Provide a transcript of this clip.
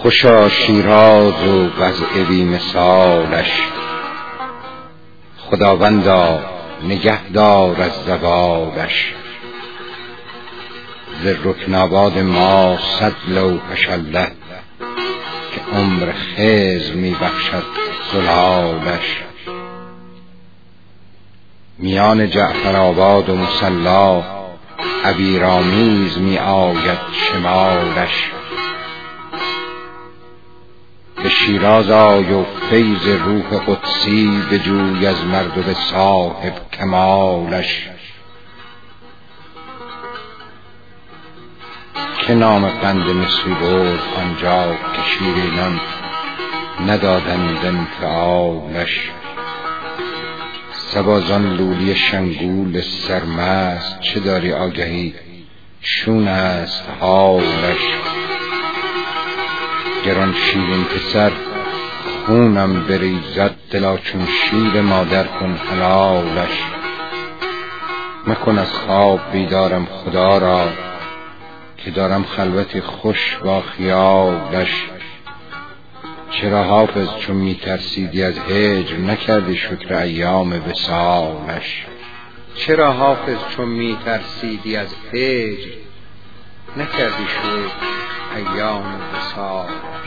خوشا شیراز و وضع بی مثالش، خداوندا نگهدار از زوالش. ز رکن آباد ما 100 لوحش الله، که عمر خضر می بخشد زلالش. میان جعفرآباد و مصلا، عبیرآمیز می آید شمالش. به شیراز آی و فیض روح قدسی، بجوی از مردم صاحب کمالش. که نام قند مصری برد آنجا، که شیرینان ندادند انفعالش. صبا زان لولی شنگول سرمست، چه داری آگهی شون است حالش. گران شیرین پسر خونم بریزد، دلا چون شیر مادر کن حلالش. مکن از خواب بیدارم خدا را، که دارم خلوتی خوش با خیالش. چرا حافظ چون می ترسیدی از هجر، نکردی شکر ایام وصالش. چرا حافظ چون می ترسیدی از هجر، نکردی شکر ایام وصالش.